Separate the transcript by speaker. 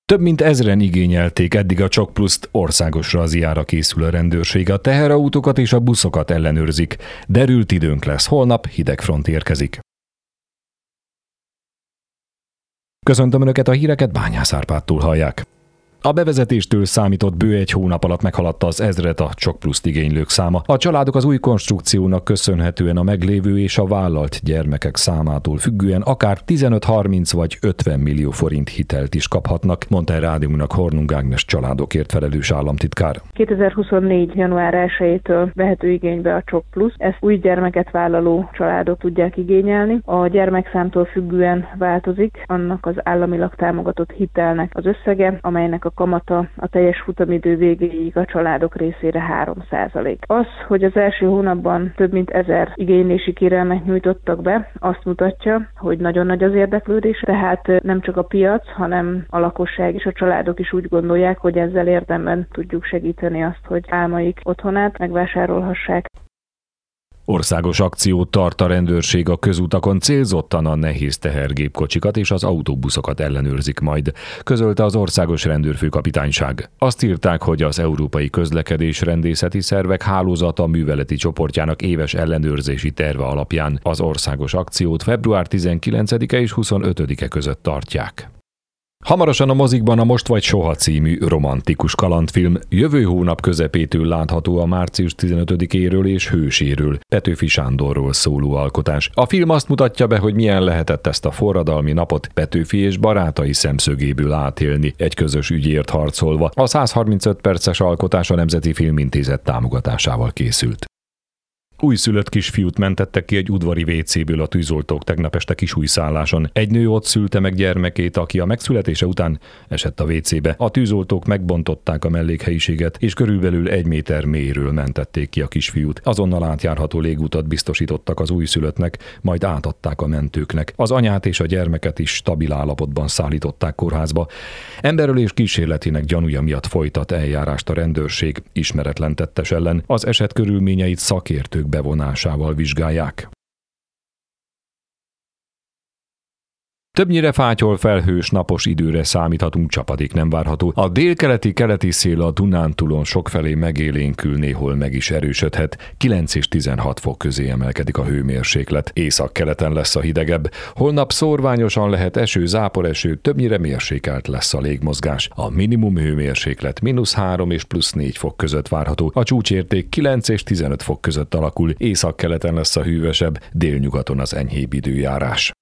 Speaker 1: Több mint 1000-en igényelték eddig a Csok Pluszt, országos razziára készül a rendőrség, a teherautókat és a buszokat ellenőrzik. Derült időnk lesz, holnap hidegfront érkezik. Köszöntöm Önöket, a híreket Bányász Árpádtól hallják. A bevezetéstől számított bő egy hónap alatt meghaladta az 1000-et a Csok Pluszt igénylők száma. A családok az új konstrukciónak köszönhetően a meglévő és a vállalt gyermekek számától függően akár 15-30 vagy 50 millió forint hitelt is kaphatnak, mondta a rádiónak Hornung Ágnes családokért felelős államtitkár.
Speaker 2: 2024. január 1-től vehető igénybe a Csok Plusz. Ezt új gyermeket vállaló családok tudják igényelni. A gyermekszámtól függően változik annak az államilag támogatott hitelnek az összege, amelynek a kamata a teljes futamidő végéig a családok részére 3%. Az, hogy az első hónapban több mint 1000 igénylési kérelmet nyújtottak be, azt mutatja, hogy nagyon nagy az érdeklődés, tehát nem csak a piac, hanem a lakosság és a családok is úgy gondolják, hogy ezzel érdemben tudjuk segíteni azt, hogy álmaik otthonát megvásárolhassák.
Speaker 1: Országos akciót tart a rendőrség a közutakon, célzottan a nehéz tehergépkocsikat és az autóbuszokat ellenőrzik majd, közölte az Országos Rendőrfőkapitányság. Azt írták, hogy az Európai Közlekedés Rendészeti Szervek Hálózata műveleti csoportjának éves ellenőrzési terve alapján az országos akciót február 19-e és 25-e között tartják. Hamarosan a mozikban a Most vagy soha című romantikus kalandfilm jövő hónap közepétől látható a március 15-éről és hőséről, Petőfi Sándorról szóló alkotás. A film azt mutatja be, hogy milyen lehetett ezt a forradalmi napot Petőfi és barátai szemszögéből átélni, egy közös ügyért harcolva. A 135 perces alkotás a Nemzeti Filmintézet támogatásával készült. Újszülött kisfiút mentettek ki egy udvari WC-ből a tűzoltók tegnap este Kisújszálláson. Egy nő ott szülte meg gyermekét, aki a megszületése után esett a WC-be. A tűzoltók megbontották a mellékhelyiséget, és körülbelül 1 méter mélyről mentették ki a kisfiút. Azonnal átjárható légutat biztosítottak az újszülöttnek, majd átadták a mentőknek. Az anyát és a gyermeket is stabil állapotban szállították kórházba. Emberölés kísérletének gyanúja miatt folytat eljárást a rendőrség ismeretlen tettes ellen. Az eset körülményeit szakértők bevonásával vizsgálják. Többnyire fátyol, felhős, napos időre számíthatunk, csapadék nem várható. A délkeleti szél a Dunántúlon sokfelé megélénkül, néhol meg is erősödhet. 9 és 16 fok közé emelkedik a hőmérséklet. Északkeleten lesz a hidegebb. Holnap szórványosan lehet eső, záporeső, többnyire mérsékelt lesz a légmozgás. A minimum hőmérséklet -3 és +4 fok között várható. A csúcsérték 9 és 15 fok között alakul. Északkeleten lesz a hűvösebb, délnyugaton az enyhébb időjárás.